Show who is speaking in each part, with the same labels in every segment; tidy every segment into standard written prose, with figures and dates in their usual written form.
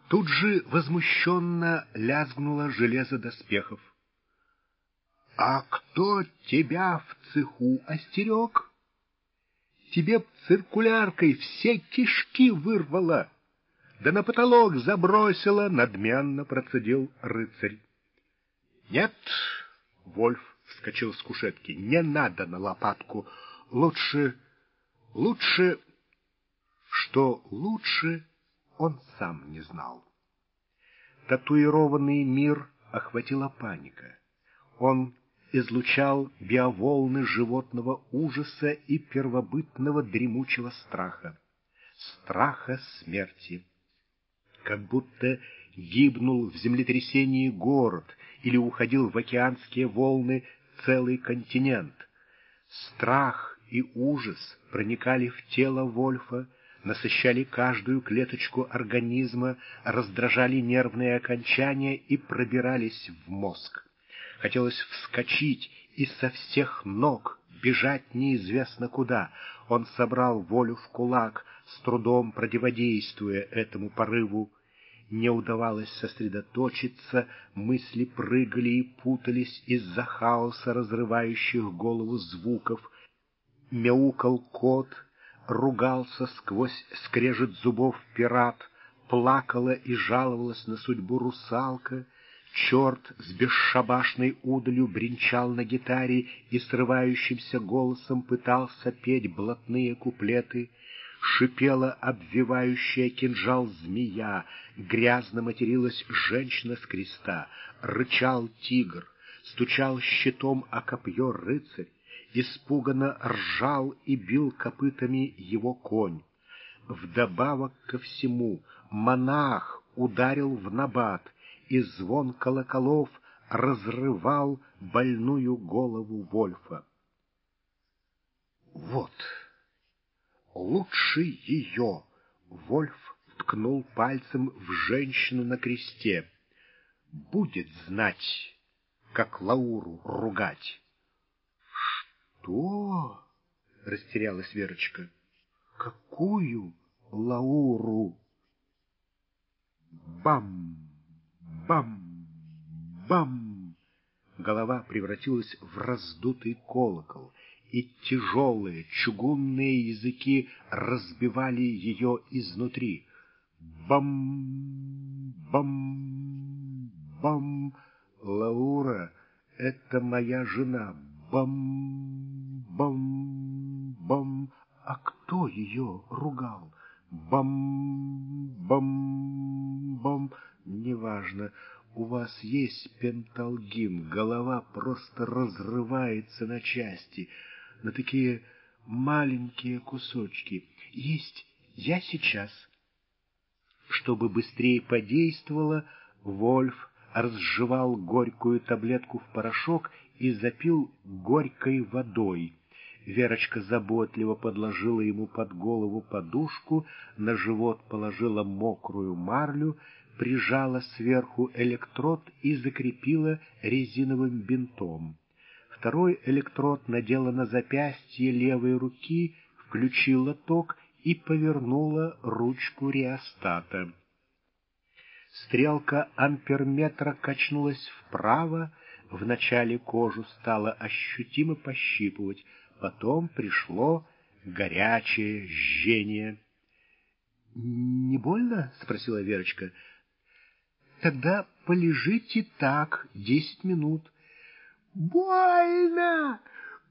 Speaker 1: Тут же возмущенно лязгнуло железо доспехов. — А кто тебя в цеху остерег? Тебе б циркуляркой все кишки вырвало, да на потолок забросило, — надменно процедил рыцарь. — Нет, — Вольф вскочил с кушетки, — не надо на лопатку. Лучше... Что лучше, он сам не знал. Татуированный мир охватила паника. Он излучал биоволны животного ужаса и первобытного дремучего страха. Страха смерти. Как будто гибнул в землетрясении город или уходил в океанские волны целый континент. Страх и ужас проникали в тело Вольфа, насыщали каждую клеточку организма, раздражали нервные окончания и пробирались в мозг. Хотелось вскочить и со всех ног бежать неизвестно куда. Он собрал волю в кулак, с трудом противодействуя этому порыву. Не удавалось сосредоточиться, мысли прыгали и путались из-за хаоса разрывающих голову звуков. Мяукал кот, ругался сквозь скрежет зубов пират, плакала и жаловалась на судьбу русалка. Черт с бесшабашной удалью бренчал на гитаре и срывающимся голосом пытался петь блатные куплеты. Шипела обвивающая кинжал змея, грязно материлась женщина с креста, рычал тигр, стучал щитом о копье рыцарь, испуганно ржал и бил копытами его конь. Вдобавок ко всему монах ударил в набат, и звон колоколов разрывал больную голову Вольфа. Вот, лучше ее, Вольф ткнул пальцем в женщину на кресте, будет знать, как Лауру ругать. — Что? — растерялась Верочка. — Какую Лауру? Бам! Бам! Бам! Голова превратилась в раздутый колокол, и тяжелые чугунные языки разбивали ее изнутри. Бам! Бам! Бам! Лаура, это моя жена. Бам! Бам! Бам! А кто ее ругал? Бам! Бам! Бам! Неважно. У вас есть пенталгин, голова просто разрывается на части, на такие маленькие кусочки. Есть, я сейчас. Чтобы быстрее подействовало, Вольф разжевал горькую таблетку в порошок и запил горькой водой. Верочка заботливо подложила ему под голову подушку, на живот положила мокрую марлю, прижала сверху электрод и закрепила резиновым бинтом. Второй электрод надела на запястье левой руки, включила ток и повернула ручку реостата. Стрелка амперметра качнулась вправо, вначале кожу стало ощутимо пощипывать, потом пришло горячее жжение. — Не больно? — спросила Верочка. — Тогда полежите так 10 минут. — Больно!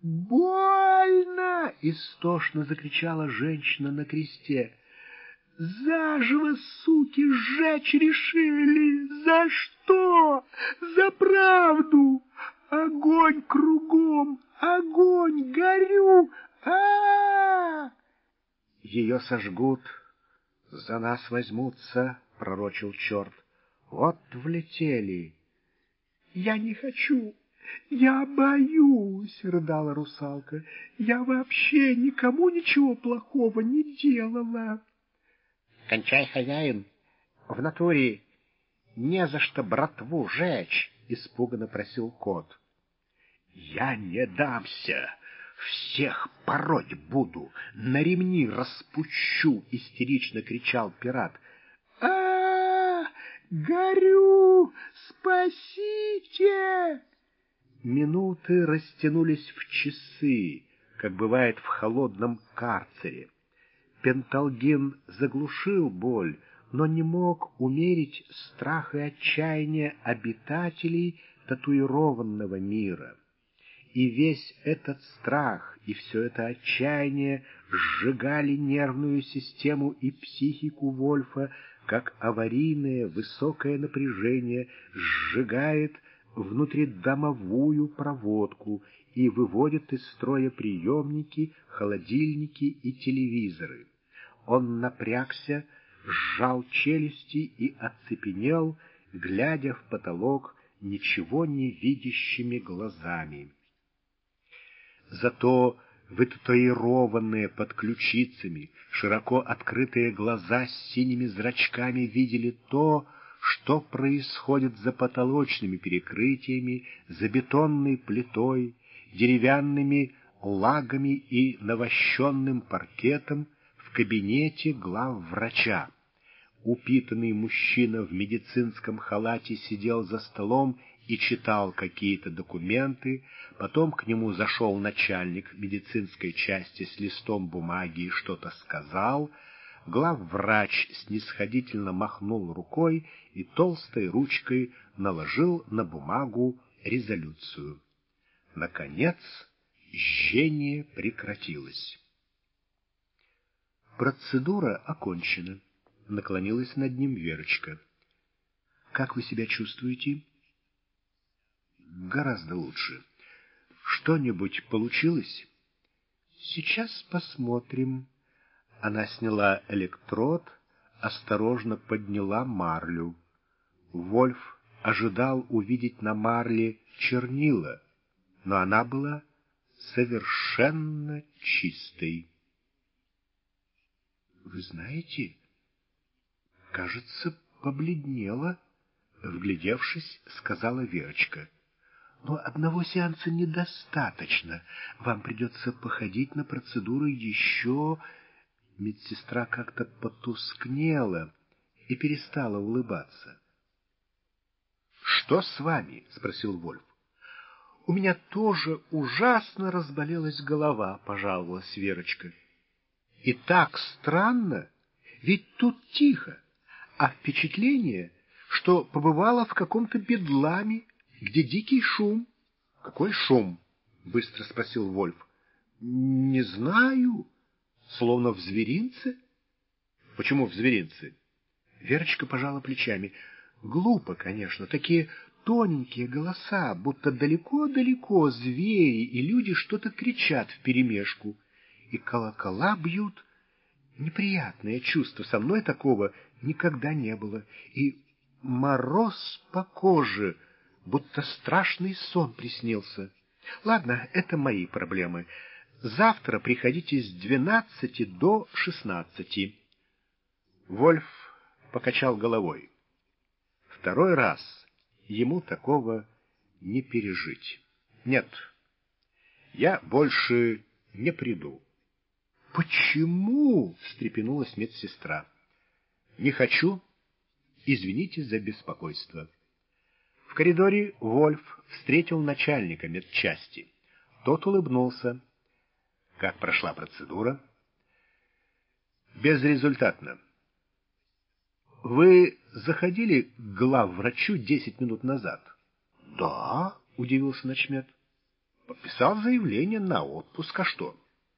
Speaker 1: Больно! — истошно закричала женщина на кресте. — Заживо, суки, сжечь решили! За что? За правду! Огонь кругом! Огонь! Горю! А-а-а! Ее сожгут, за нас возьмутся, — пророчил черт. Вот влетели. — Я не хочу. «Я боюсь», — рыдала русалка. «Я вообще никому ничего плохого не делала». «Кончай, хозяин! В натуре не за что братву жечь!» — испуганно просил кот. «Я не дамся! Всех пороть буду! На ремни распущу!» — истерично кричал пират. Горю! Спасите!» Минуты растянулись в часы, как бывает в холодном карцере. Пенталгин заглушил боль, но не мог умерить страх и отчаяние обитателей татуированного мира. И весь этот страх и все это отчаяние сжигали нервную систему и психику Вольфа, как аварийное высокое напряжение сжигает внутридомовую проводку и выводит из строя приемники, холодильники и телевизоры. Он напрягся, сжал челюсти и оцепенел, глядя в потолок ничего не видящими глазами. Зато вытатуированные под ключицами, широко открытые глаза с синими зрачками видели то, что происходит за потолочными перекрытиями, за бетонной плитой, деревянными лагами и навощенным паркетом в кабинете главврача. Упитанный мужчина в медицинском халате сидел за столом и читал какие-то документы, потом к нему зашел начальник медицинской части с листом бумаги и что-то сказал, главврач снисходительно махнул рукой и толстой ручкой наложил на бумагу резолюцию. Наконец, жжение прекратилось. «Процедура окончена», — наклонилась над ним Верочка. «Как вы себя чувствуете?» «Гораздо лучше. Что-нибудь получилось?» «Сейчас посмотрим». Она сняла электрод, осторожно подняла марлю. Вольф ожидал увидеть на марле чернила, но она была совершенно чистой. «Вы знаете, кажется, побледнела», — вглядевшись, сказала Верочка. «Но одного сеанса недостаточно. Вам придется походить на процедуры еще...» Медсестра как-то потускнела и перестала улыбаться. «Что с вами?» — спросил Вольф. «У меня тоже ужасно разболелась голова», — пожаловалась Верочка. «И так странно, ведь тут тихо, а впечатление, что побывала в каком-то бедламе, где дикий шум». «Какой шум?» — быстро спросил Вольф. «Не знаю. Словно в зверинце». «Почему в зверинце?» Верочка пожала плечами. «Глупо, конечно, такие тоненькие голоса, будто далеко-далеко звери и люди что-то кричат вперемешку, и колокола бьют. Неприятное чувство, со мной такого никогда не было, и мороз по коже, будто страшный сон приснился. Ладно, это мои проблемы. Завтра приходите с 12 до 16. Вольф покачал головой. Второй раз ему такого не пережить. «Нет, я больше не приду». «Почему?» — встрепенулась медсестра. «Не хочу. Извините за беспокойство». В коридоре Вольф встретил начальника медчасти. Тот улыбнулся. «Как прошла процедура?» «Безрезультатно». «Вы заходили к главврачу 10 минут назад?» «Да», — удивился начмед. «Подписал заявление на отпуск, а что?»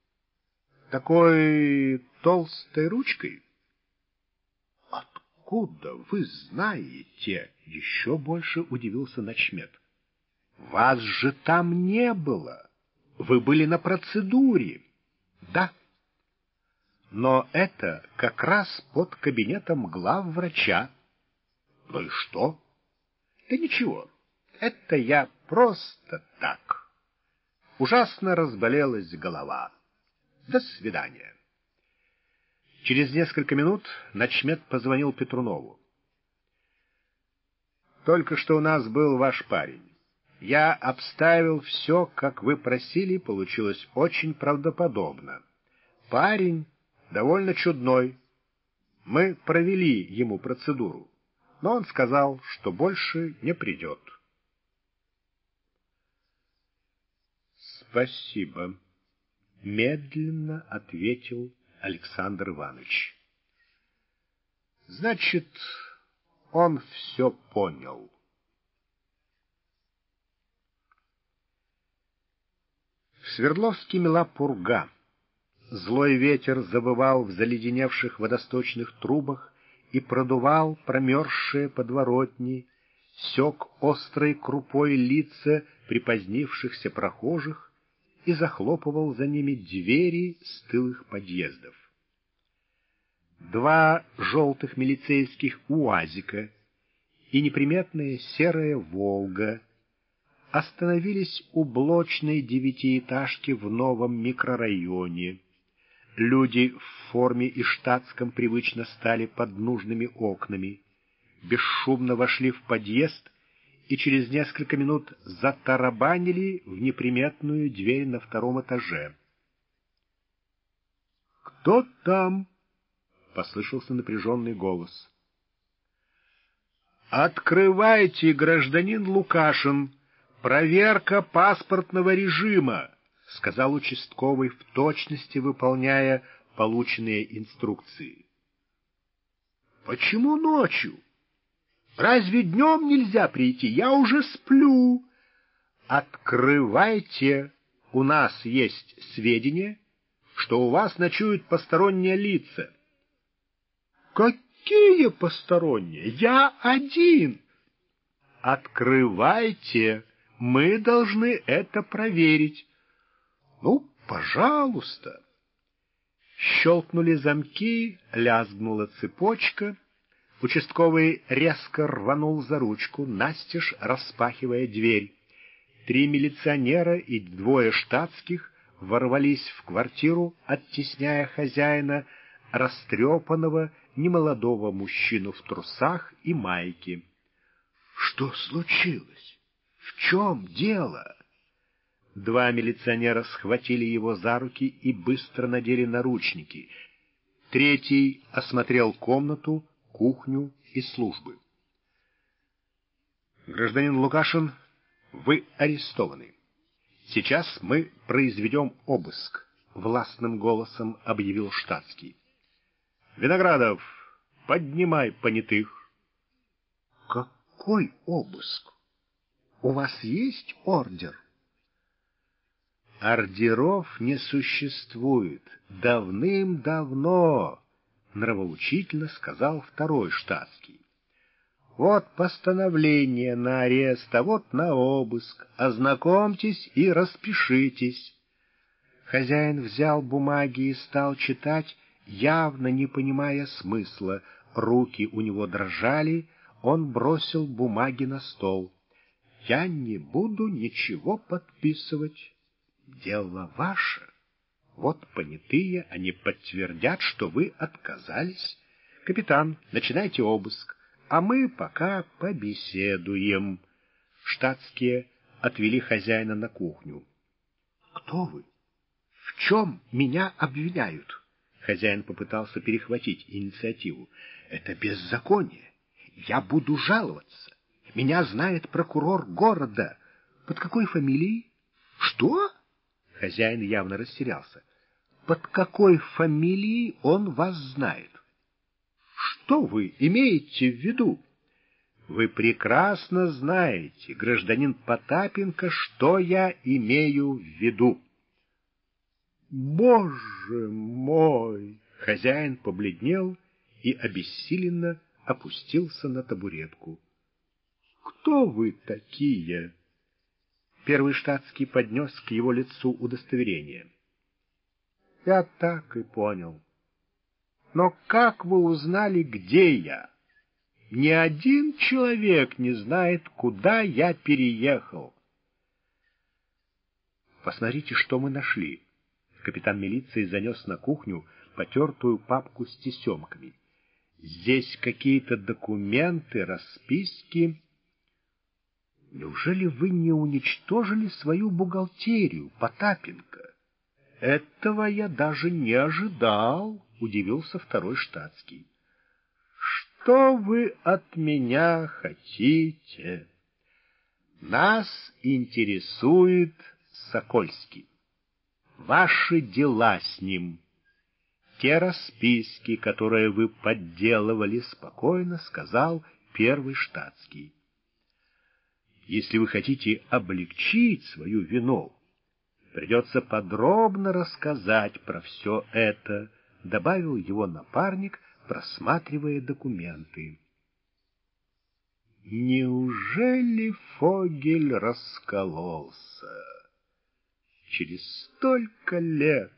Speaker 1: «Такой толстой ручкой?» «Откуда вы знаете?» — еще больше удивился начмед. «Вас же там не было. Вы были на процедуре». «Да». «Но это как раз под кабинетом главврача». «Ну и что?» «Да ничего, это я просто так. Ужасно разболелась голова. До свидания». Через несколько минут начмед позвонил Петрунову. «Только что у нас был ваш парень. Я обставил все, как вы просили, получилось очень правдоподобно. Парень довольно чудной. Мы провели ему процедуру. но он сказал, что больше не придет. «Спасибо», — медленно ответил Александр Иванович. «Значит, он все понял». В Свердловске мела пурга. Злой ветер завывал в заледеневших водосточных трубах и продувал промерзшие подворотни, сёк острой крупой лица припозднившихся прохожих и захлопывал за ними двери стылых подъездов. Два желтых милицейских УАЗика и неприметная серая «Волга» остановились у блочной девятиэтажки в новом микрорайоне. Люди в форме и штатском привычно стали под нужными окнами, бесшумно вошли в подъезд и через несколько минут затарабанили в неприметную дверь на втором этаже. «Кто там?» — послышался напряженный голос. «Открывайте, гражданин Лукашин! Проверка паспортного режима!» — сказал участковый, в точности выполняя полученные инструкции. «Почему ночью? Разве днем нельзя прийти? Я уже сплю!» «Открывайте! У нас есть сведения, что у вас ночуют посторонние лица». «Какие посторонние? Я один!» «Открывайте! Мы должны это проверить». «Ну, пожалуйста». Щелкнули замки, лязгнула цепочка. Участковый резко рванул за ручку, настежь распахивая дверь. 3 милиционера и 2 штатских ворвались в квартиру, оттесняя хозяина, растрепанного, немолодого мужчину в трусах и майке. «Что случилось? В чем дело?» 2 милиционера схватили его за руки и быстро надели наручники. 3 осмотрел комнату, кухню и службы. «Гражданин Лукашин, вы арестованы. Сейчас мы произведем обыск», — властным голосом объявил штатский. «Виноградов, поднимай понятых». «Какой обыск? У вас есть ордер?» «Ордеров не существует. Давным-давно», — нравоучительно сказал второй штатский. «Вот постановление на арест, а вот на обыск. Ознакомьтесь и распишитесь». Хозяин взял бумаги и стал читать, явно не понимая смысла. Руки у него дрожали, он бросил бумаги на стол. «Я не буду ничего подписывать. Дело ваше. Вот понятые, они подтвердят, что вы отказались. Капитан, начинайте обыск, а мы пока побеседуем». Штатские отвели хозяина на кухню. «Кто вы? В чем меня обвиняют?» Хозяин попытался перехватить инициативу. «Это беззаконие. Я буду жаловаться. Меня знает прокурор города. Под какой фамилией?» «Что?» Хозяин явно растерялся. «Под какой фамилией он вас знает?» «Что вы имеете в виду?» «Вы прекрасно знаете, гражданин Потапенко, что я имею в виду». «Боже мой!» Хозяин побледнел и обессиленно опустился на табуретку. «Кто вы такие?» Первый штатский поднес к его лицу удостоверение. «Я так и понял. Но как вы узнали, где я? Ни один человек не знает, куда я переехал». «Посмотрите, что мы нашли». Капитан милиции занес на кухню потертую папку с тесемками. «Здесь какие-то документы, расписки». «Неужели вы не уничтожили свою бухгалтерию, Потапенко?» «Этого я даже не ожидал», — удивился второй штатский. Что вы от меня хотите? Нас интересует Сокольский. Ваши дела с ним. Те расписки, которые вы подделывали, спокойно сказал первый штатский. Если вы хотите облегчить свою вину, придется подробно рассказать про все это, добавил его напарник, просматривая документы. Неужели Фогель раскололся? Через столько лет.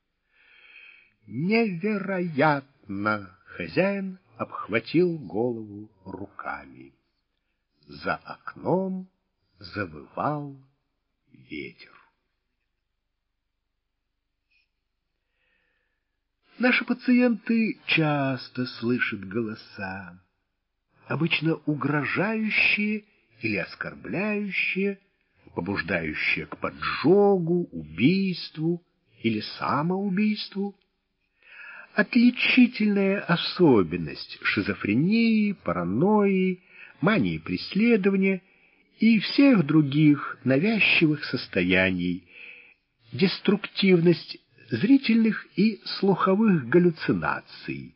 Speaker 1: Невероятно! Хозяин обхватил голову руками. За окном завывал ветер. Наши пациенты часто слышат голоса, обычно угрожающие или оскорбляющие, побуждающие к поджогу, убийству или самоубийству. Отличительная особенность шизофрении, паранойи, мании преследования и всех других навязчивых состояний, деструктивность зрительных и слуховых галлюцинаций.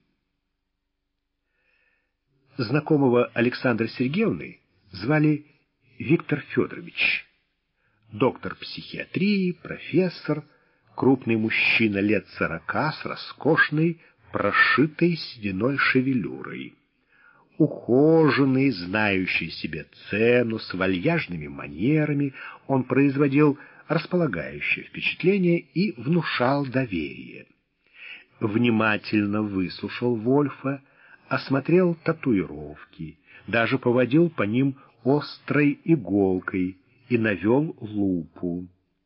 Speaker 1: Знакомого Александры Сергеевны звали Виктор Федорович. Доктор психиатрии, профессор, крупный мужчина лет 40 с роскошной, прошитой сединой шевелюрой. Ухоженный, знающий себе цену, с вальяжными манерами, он производил располагающее впечатление и внушал доверие. Внимательно выслушал Вольфа, осмотрел татуировки, даже поводил по ним острой иголкой и навел лупу.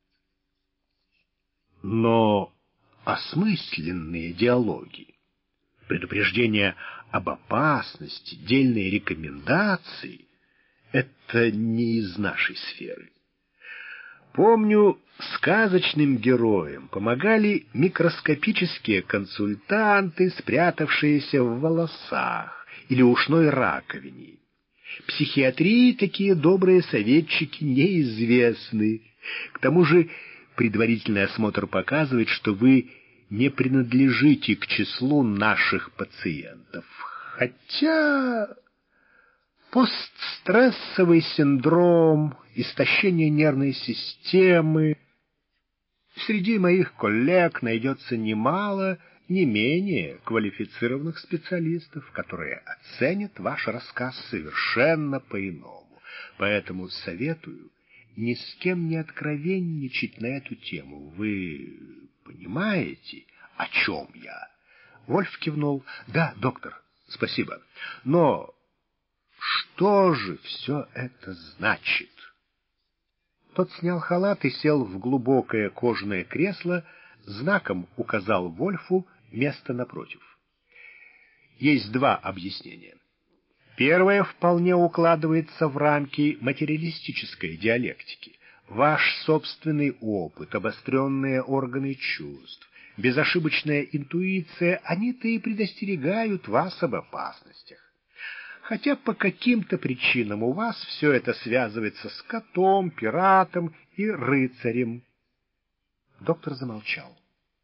Speaker 1: Но осмысленные диалоги, предупреждения об опасности, дельные рекомендации — это не из нашей сферы. Помню, сказочным героям помогали микроскопические консультанты, спрятавшиеся в волосах или ушной раковине. Психиатрии такие добрые советчики неизвестны. К тому же предварительный осмотр показывает, что вы не принадлежите к числу наших пациентов. Хотя постстрессовый синдром, истощение нервной системы. Среди моих коллег найдется немало не менее квалифицированных специалистов, которые оценят ваш рассказ совершенно по-иному. Поэтому советую ни с кем не откровенничать на эту тему. Вы понимаете, о чем я? Вольф кивнул. Да, доктор, спасибо. Но что же все это значит? Тот снял халат и сел в глубокое кожаное кресло, знаком указал Вольфу место напротив. Есть два объяснения. Первое вполне укладывается в рамки материалистической диалектики. Ваш собственный опыт, обостренные органы чувств, безошибочная интуиция, они-то и предостерегают вас об опасностях. Хотя по каким-то причинам у вас все это связывается с котом, пиратом и рыцарем. Доктор замолчал.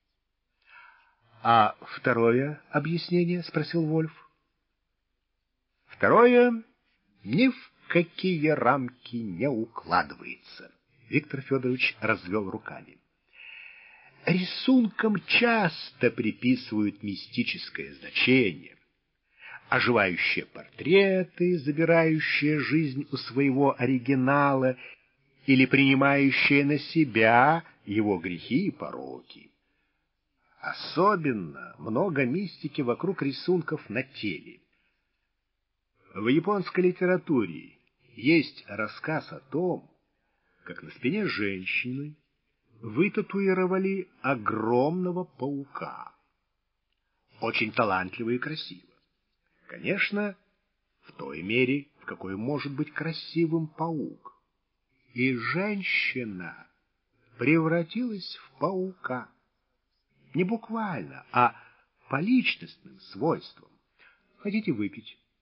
Speaker 1: — А второе объяснение? — спросил Вольф. — Второе ни в какие рамки не укладывается. Виктор Федорович развел руками. Рисункам часто приписывают мистическое значение. Оживающие портреты, забирающие жизнь у своего оригинала или принимающие на себя его грехи и пороки. Особенно много мистики вокруг рисунков на теле. В японской литературе есть рассказ о том, как на спине женщины вытатуировали огромного паука. Очень талантливо и красиво. Конечно, в той мере, в какой может быть красивым паук. И женщина превратилась в паука. Не буквально, а по личностным свойствам. Хотите выпить?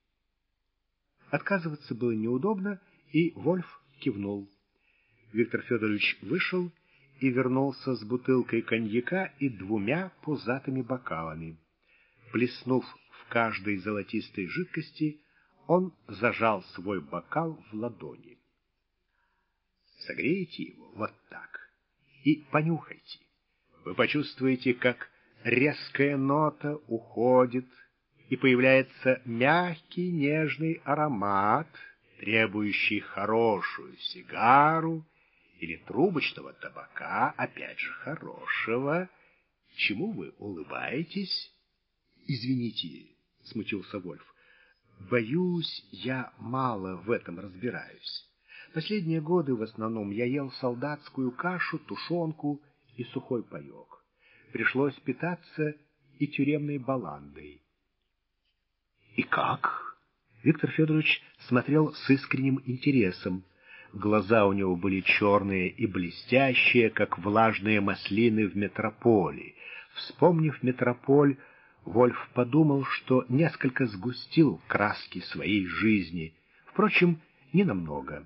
Speaker 1: Отказываться было неудобно, и Вольф кивнул. Виктор Федорович вышел и вернулся с бутылкой коньяка и 2 пузатыми бокалами. Плеснув в каждой золотистой жидкости, он зажал свой бокал в ладони. Согрейте его вот так и понюхайте. Вы почувствуете, как резкая нота уходит, и появляется мягкий нежный аромат, требующий хорошую сигару или трубочного табака, опять же хорошего. Чему вы улыбаетесь? Извините, смутился Вольф. Боюсь, я мало в этом разбираюсь. Последние годы в основном я ел солдатскую кашу, тушенку и сухой паек. Пришлось питаться и тюремной баландой. И как? Виктор Федорович смотрел с искренним интересом. Глаза у него были черные и блестящие, как влажные маслины в метрополе. Вспомнив метрополь, Вольф подумал, что несколько сгустил краски своей жизни. Впрочем, ненамного.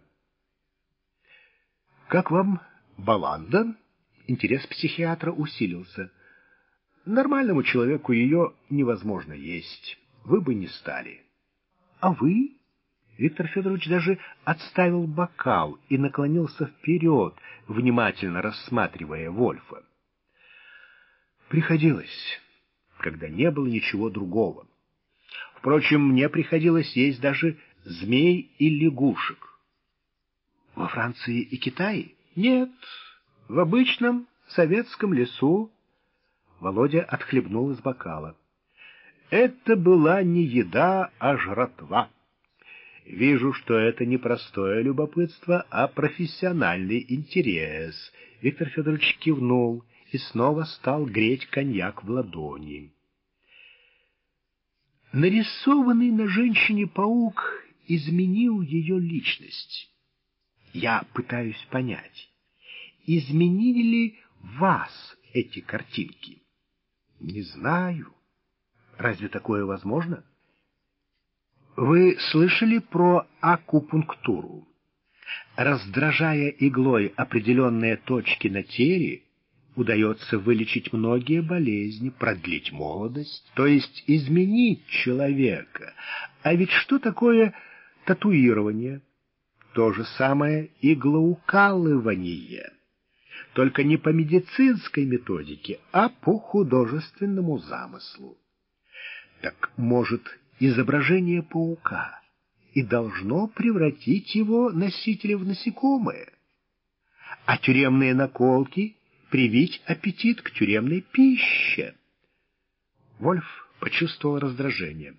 Speaker 1: «Как вам баланда?» Интерес психиатра усилился. «Нормальному человеку ее невозможно есть. Вы бы не стали». «А вы?» Виктор Федорович даже отставил бокал и наклонился вперед, внимательно рассматривая Вольфа. «Приходилось, когда не было ничего другого. Впрочем, мне приходилось есть даже змей и лягушек». «Во Франции и Китае?» «Нет, в обычном советском лесу». Володя отхлебнул из бокала. «Это была не еда, а жратва. Вижу, что это не простое любопытство, а профессиональный интерес». Виктор Федорович кивнул и снова стал греть коньяк в ладони. Нарисованный на женщине паук изменил ее личность. Я пытаюсь понять, изменили ли вас эти картинки? Не знаю. Разве такое возможно? Вы слышали про акупунктуру? Раздражая иглой определенные точки на теле, удается вылечить многие болезни, продлить молодость, то есть изменить человека. А ведь что такое татуирование? То же самое иглоукалывание, только не по медицинской методике, а по художественному замыслу. Так, может, изображение паука и должно превратить его носителя в насекомое, а тюремные наколки привить аппетит к тюремной пище? Вольф почувствовал раздражение.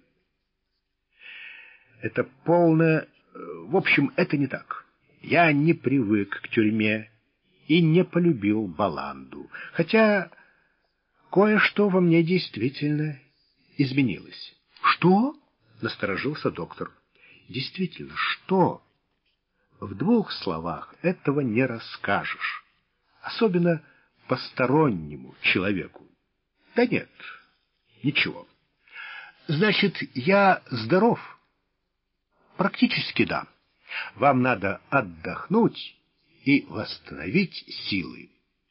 Speaker 1: Это полное... В общем, это не так. Я не привык к тюрьме и не полюбил баланду. Хотя кое-что во мне действительно изменилось. Что? Насторожился доктор. Действительно, что? В 2 словах этого не расскажешь. Особенно постороннему человеку. Да нет, ничего. Значит, я здоров? Практически да. Вам надо отдохнуть и восстановить силы.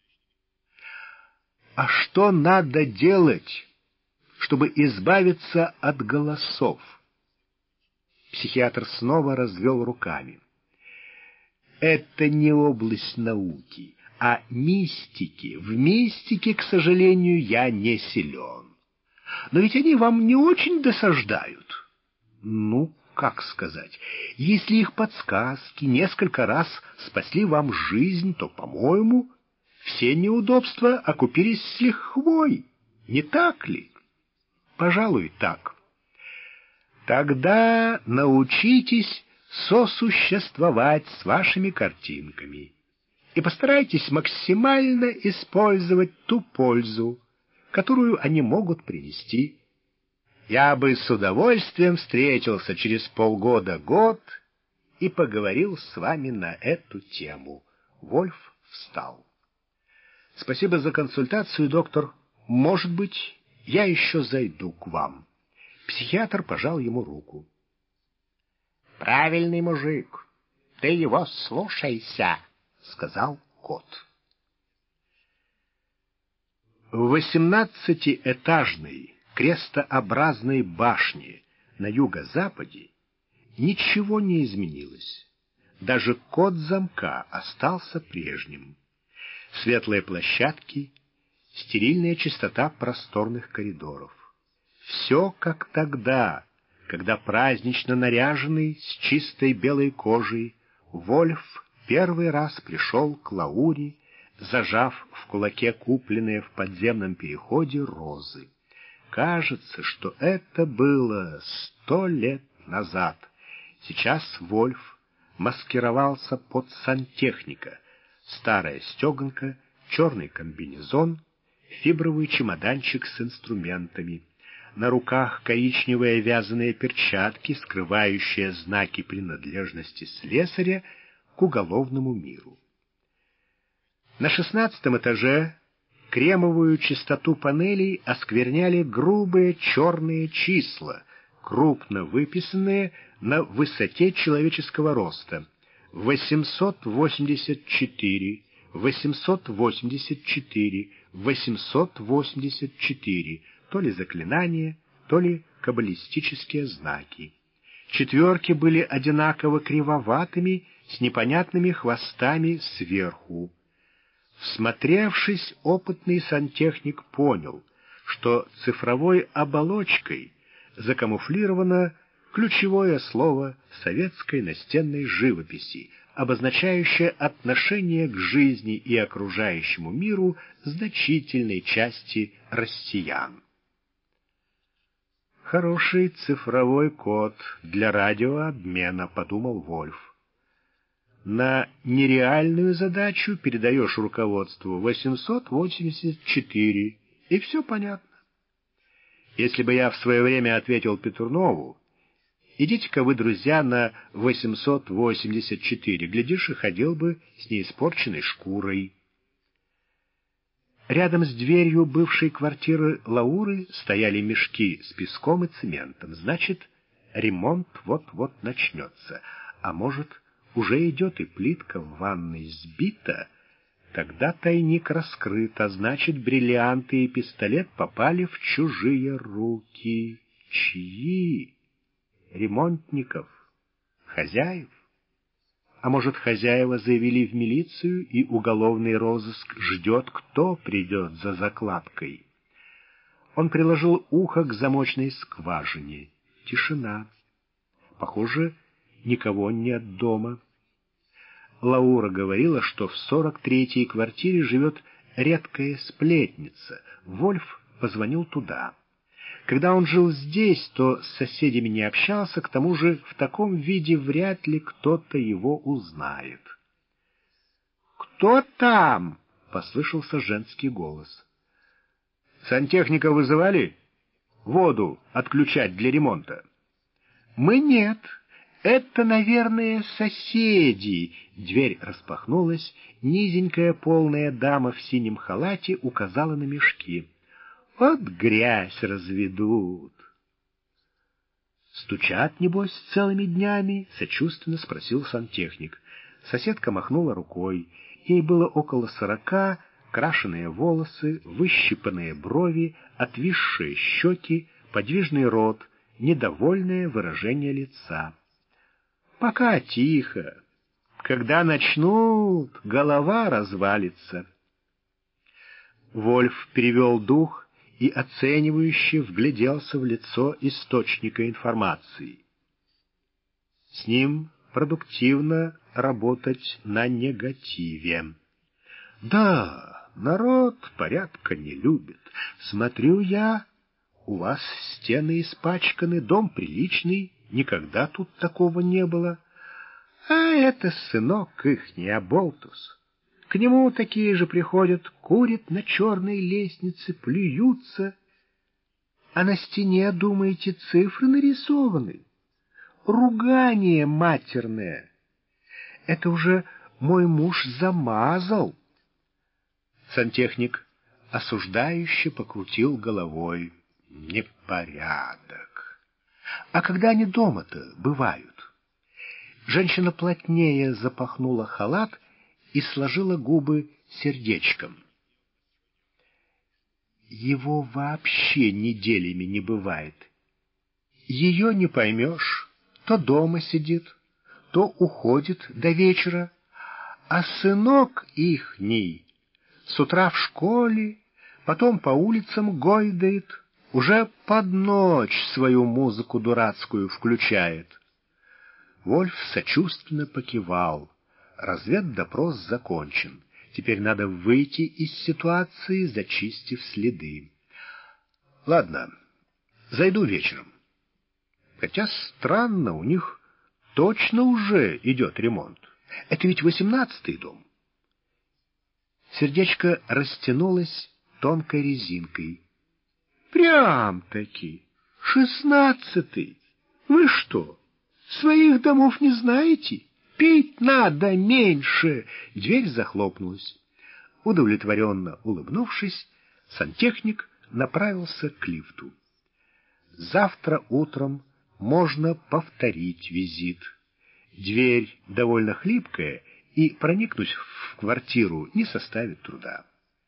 Speaker 1: А что надо делать, чтобы избавиться от голосов? Психиатр снова развел руками. Это не область науки, а мистики. В мистике, к сожалению, я не силен. Но ведь они вам не очень досаждают. Ну, как сказать, если их подсказки несколько раз спасли вам жизнь, то, по-моему, все неудобства окупились с лихвой. Не так ли? Пожалуй, так. Тогда научитесь сосуществовать с вашими картинками и постарайтесь максимально использовать ту пользу, которую они могут принести. Я бы с удовольствием встретился через полгода-год и поговорил с вами на эту тему. Вольф встал. Спасибо за консультацию, доктор. Может быть, я еще зайду к вам. Психиатр пожал ему руку. Правильный мужик, ты его слушайся, — сказал кот. В 18-этажной крестообразной башне на юго-западе ничего не изменилось. Даже код замка остался прежним. Светлые площадки, стерильная чистота просторных коридоров. Все как тогда, когда празднично наряженный с чистой белой кожей Вольф первый раз пришел к Лауре, зажав в кулаке купленные в подземном переходе розы. Кажется, что это было 100 лет назад. Сейчас Вольф маскировался под сантехника. Старая стеганка, черный комбинезон, фибровый чемоданчик с инструментами. На руках коричневые вязаные перчатки, скрывающие знаки принадлежности слесаря к уголовному миру. На 16-м этаже кремовую чистоту панелей оскверняли грубые черные числа, крупно выписанные на высоте человеческого роста. 884, 884, 884, то ли заклинания, то ли каббалистические знаки. Четверки были одинаково кривоватыми, с непонятными хвостами сверху. Всмотревшись, опытный сантехник понял, что цифровой оболочкой закамуфлировано ключевое слово советской настенной живописи, обозначающее отношение к жизни и окружающему миру значительной части россиян. «Хороший цифровой код для радиообмена», — подумал Вольф. На нереальную задачу передаешь руководству 884, и все понятно. Если бы я в свое время ответил Петурнову: «Идите-ка вы, друзья, на 884», глядишь, и ходил бы с неиспорченной шкурой. Рядом с дверью бывшей квартиры Лауры стояли мешки с песком и цементом. Значит, ремонт вот-вот начнется. А может, уже идет и плитка в ванной сбита? Тогда тайник раскрыт, а значит, бриллианты и пистолет попали в чужие руки. Чьи? Ремонтников? Хозяев? А может, хозяева заявили в милицию, и уголовный розыск ждет, кто придет за закладкой? Он приложил ухо к замочной скважине. Тишина. Похоже, никого нет дома. Лаура говорила, что в 43-й квартире живет редкая сплетница. Вольф позвонил туда. Когда он жил здесь, то с соседями не общался, к тому же в таком виде вряд ли кто-то его узнает. «Кто там?» — послышался женский голос. «Сантехника вызывали? Воду отключать для ремонта?» «Мы нет. Это, наверное, соседи». Дверь распахнулась. Низенькая полная дама в синем халате указала на мешки. «Вот грязь разведут». «Стучат, небось, целыми днями?» — сочувственно спросил сантехник. Соседка махнула рукой. Ей было около 40, крашеные волосы, выщипанные брови, отвисшие щеки, подвижный рот, недовольное выражение лица. «Пока тихо. Когда начнут, голова развалится». Вольф перевел дух и оценивающе вгляделся в лицо источника информации. С ним продуктивно работать на негативе. «Да, народ порядка не любит. Смотрю я, у вас стены испачканы, дом приличный, никогда тут такого не было. А это сынок ихний, оболтус. К нему такие же приходят, курят на черной лестнице, плюются. А на стене, думаете, цифры нарисованы? Ругание матерное. Это уже мой муж замазал». Сантехник осуждающе покрутил головой. «Непорядок. А когда они дома-то бывают?» Женщина плотнее запахнула халат и сложила губы сердечком. Его вообще неделями не бывает. Ее не поймешь, то дома сидит, то уходит до вечера, а сынок ихний с утра в школе, потом по улицам гойдает, уже под ночь свою музыку дурацкую включает. Вольф сочувственно покивал. Разведдопрос закончен. Теперь надо выйти из ситуации, зачистив следы. Ладно, зайду вечером. Хотя странно, у них точно уже идет ремонт. Это ведь 18-й дом. Сердечко растянулось тонкой резинкой. Прям-таки 16-й. Вы что, своих домов не знаете? Пить надо меньше. Дверь захлопнулась. Удовлетворенно улыбнувшись, сантехник направился к лифту. Завтра утром можно повторить визит. Дверь довольно хлипкая, и проникнуть в квартиру не составит труда.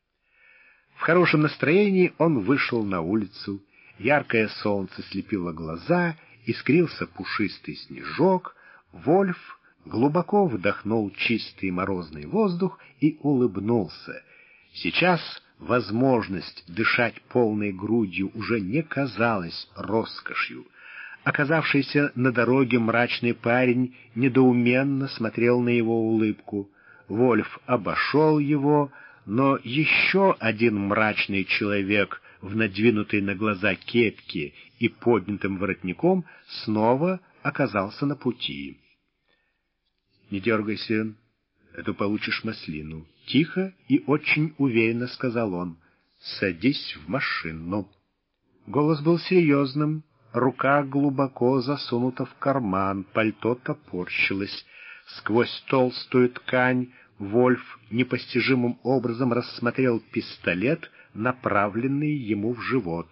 Speaker 1: В хорошем настроении он вышел на улицу. Яркое солнце слепило глаза, искрился пушистый снежок. Вольф глубоко вдохнул чистый морозный воздух и улыбнулся. Сейчас возможность дышать полной грудью уже не казалась роскошью. Оказавшийся на дороге мрачный парень недоуменно смотрел на его улыбку. Вольф обошел его, но еще один мрачный человек в надвинутой на глаза кепке и поднятым воротником снова оказался на пути. «Не дергайся, а то получишь маслину», — тихо и очень уверенно сказал он. «Садись в машину». Голос был серьезным, рука глубоко засунута в карман, пальто топорщилось. Сквозь толстую ткань Вольф непостижимым образом рассмотрел пистолет, направленный ему в живот.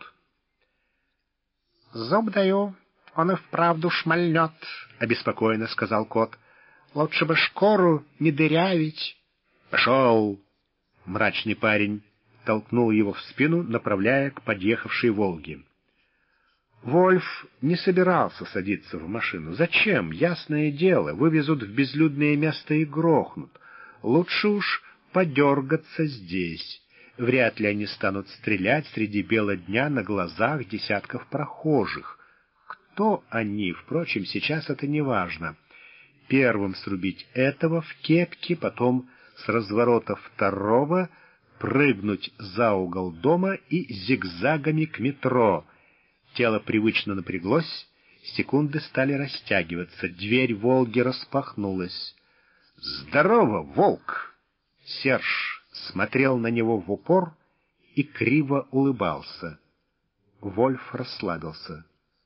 Speaker 1: «Зуб даю, он и вправду шмальнет», — обеспокоенно сказал кот. «Лучше бы шкуру не дырявить». «Пошел!» — мрачный парень толкнул его в спину, направляя к подъехавшей «Волге». Вольф не собирался садиться в машину. Зачем? Ясное дело, вывезут в безлюдное место и грохнут. Лучше уж подергаться здесь. Вряд ли они станут стрелять среди бела дня на глазах десятков прохожих. Кто они, впрочем, сейчас это не важно. Первым срубить этого в кепке, потом с разворота второго прыгнуть за угол дома и зигзагами к метро. Тело привычно напряглось, секунды стали растягиваться, дверь «Волги» распахнулась. «Здорово, волк!» Серж смотрел на него в упор и криво улыбался. Вольф расслабился.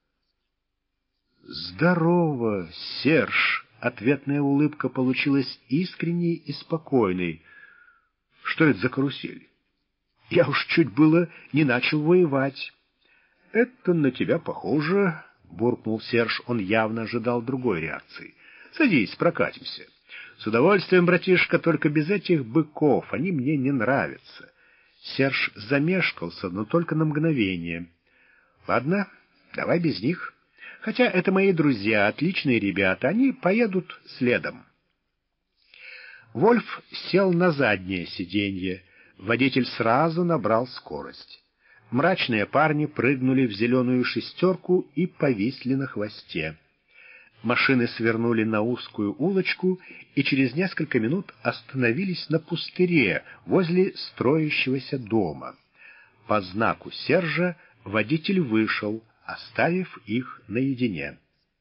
Speaker 1: «Здорово, Серж!» Ответная улыбка получилась искренней и спокойной. «Что это за карусель? Я уж чуть было не начал воевать». «Это на тебя похоже», — буркнул Серж. Он явно ожидал другой реакции. «Садись, прокатимся». «С удовольствием, братишка, только без этих быков. Они мне не нравятся». Серж замешкался, но только на мгновение. «Ладно, давай без них. Хотя это мои друзья, отличные ребята. Они поедут следом». Вольф сел на заднее сиденье. Водитель сразу набрал скорость. Мрачные парни прыгнули в зеленую шестерку и повисли на хвосте. Машины свернули на узкую улочку и через несколько минут остановились на пустыре возле строящегося дома. По знаку Сержа водитель вышел, оставив их наедине.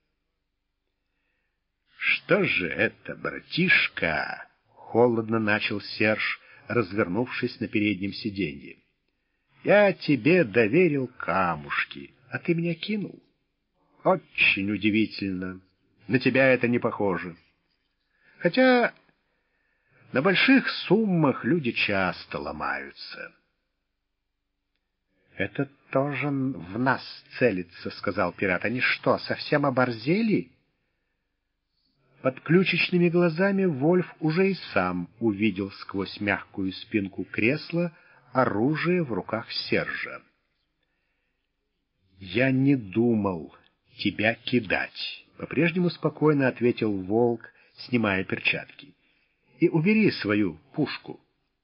Speaker 1: «Что же это, братишка?» — холодно начал Серж, развернувшись на переднем сиденье. «Я тебе доверил камушки, а ты меня кинул. Очень удивительно. На тебя это не похоже. Хотя на больших суммах люди часто ломаются». «Это тоже в нас целится», — сказал пират. «Они что, совсем оборзели?» Под ключичными глазами Вольф уже и сам увидел сквозь мягкую спинку кресла оружие в руках Сержа. «Я не думал тебя кидать», — по-прежнему спокойно ответил Волк, снимая перчатки. «И убери свою пушку».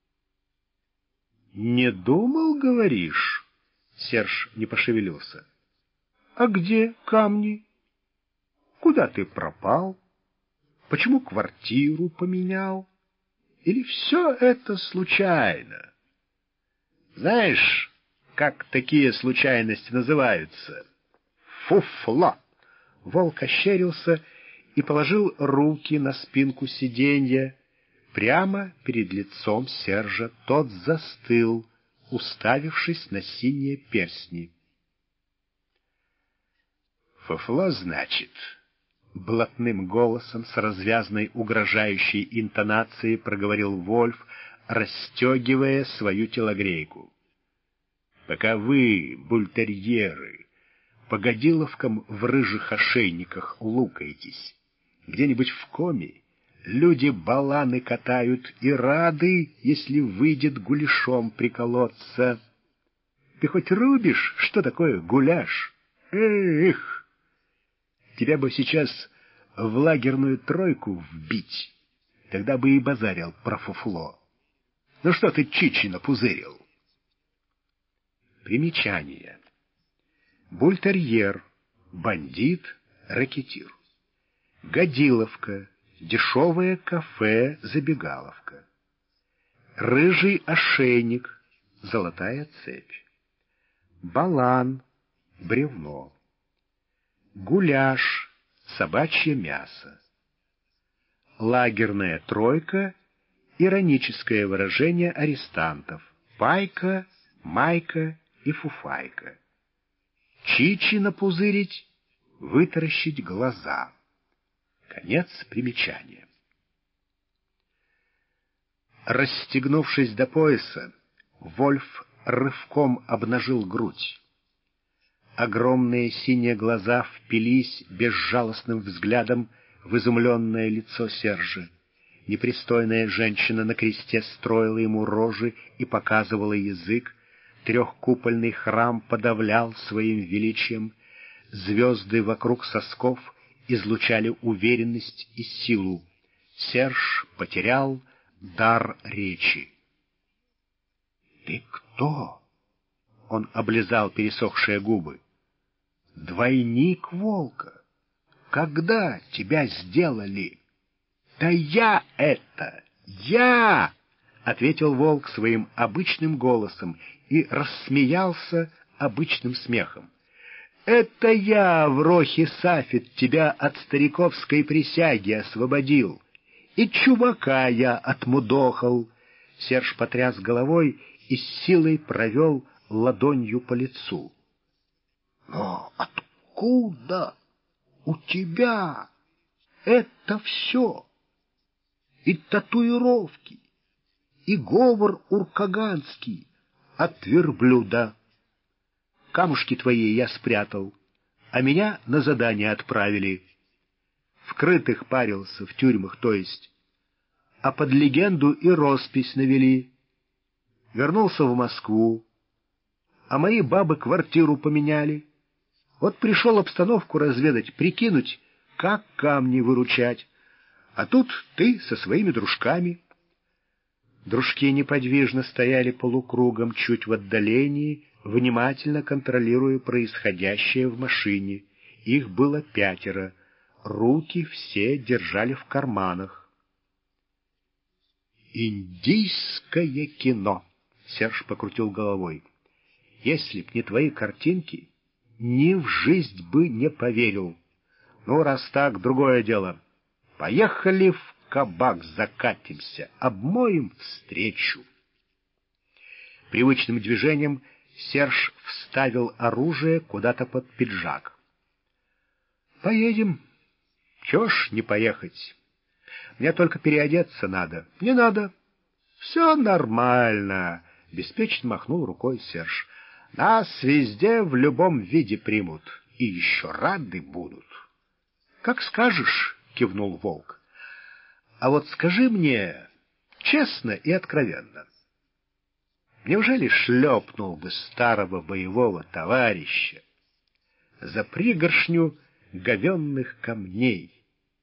Speaker 1: «Не думал, говоришь?» — Серж не пошевелился. «А где камни? Куда ты пропал? Почему квартиру поменял? Или все это случайно? Знаешь, как такие случайности называются? Фуфло!» Волк ощерился и положил руки на спинку сиденья. Прямо перед лицом Сержа тот застыл, уставившись на синие перстни. «Фуфло, значит?» — блатным голосом с развязной угрожающей интонацией проговорил Вольф, расстегивая свою телогрейку. «Пока вы, бультерьеры, по годиловкам в рыжих ошейниках лукаетесь, где-нибудь в коме люди баланы катают и рады, если выйдет гуляшом приколоться. Ты хоть рубишь, что такое гуляш? Эх! Тебя бы сейчас в лагерную тройку вбить, тогда бы и базарил про фуфло. Ну что ты чичи напузырил?» Примечание. Бультерьер, бандит, рэкетир. Годиловка, дешевое кафе-забегаловка. Рыжий ошейник, золотая цепь. Балан, бревно. Гуляш, собачье мясо. Лагерная тройка, ироническое выражение арестантов. Пайка, майка и фуфайка. Чичи напузырить, вытаращить глаза. Конец примечания. Расстегнувшись до пояса, Вольф рывком обнажил грудь. Огромные синие глаза впились безжалостным взглядом в изумленное лицо Сержа. Непристойная женщина на кресте строила ему рожи и показывала язык. Трехкупольный храм подавлял своим величием. Звезды вокруг сосков излучали уверенность и силу. Серж потерял дар речи. «Ты кто?» — он облизал пересохшие губы. «Двойник волка. Когда тебя сделали?» «Да я это! Я!» — ответил волк своим обычным голосом и рассмеялся обычным смехом. «Это я, Врохи Сафет, тебя от стариковской присяги освободил. И чувака я отмудохал». Серж потряс головой и с силой провел ладонью по лицу. «Но откуда у тебя это все? И татуировки, и говор уркаганский от верблюда. Камушки твои я спрятал, а меня на задание отправили. В крытых парился, в тюрьмах, то есть. А под легенду и роспись навели. Вернулся в Москву, а мои бабы квартиру поменяли. Вот пришел обстановку разведать, прикинуть, как камни выручать. А тут ты со своими дружками». Дружки неподвижно стояли полукругом чуть в отдалении, внимательно контролируя происходящее в машине. Их было 5. Руки все держали в карманах. «Индийское кино!» — Серж покрутил головой. «Если б не твои картинки, ни в жизнь бы не поверил. Ну, раз так, другое дело. Поехали в кабак, закатимся, обмоем встречу». Привычным движением Серж вставил оружие куда-то под пиджак. «Поедем. Чего ж не поехать? Мне только переодеться надо». «Не надо. Все нормально», — беспечно махнул рукой Серж. «Нас везде в любом виде примут и еще рады будут». «Как скажешь, — кивнул волк. — А вот скажи мне честно и откровенно, неужели шлепнул бы старого боевого товарища за пригоршню говенных камней?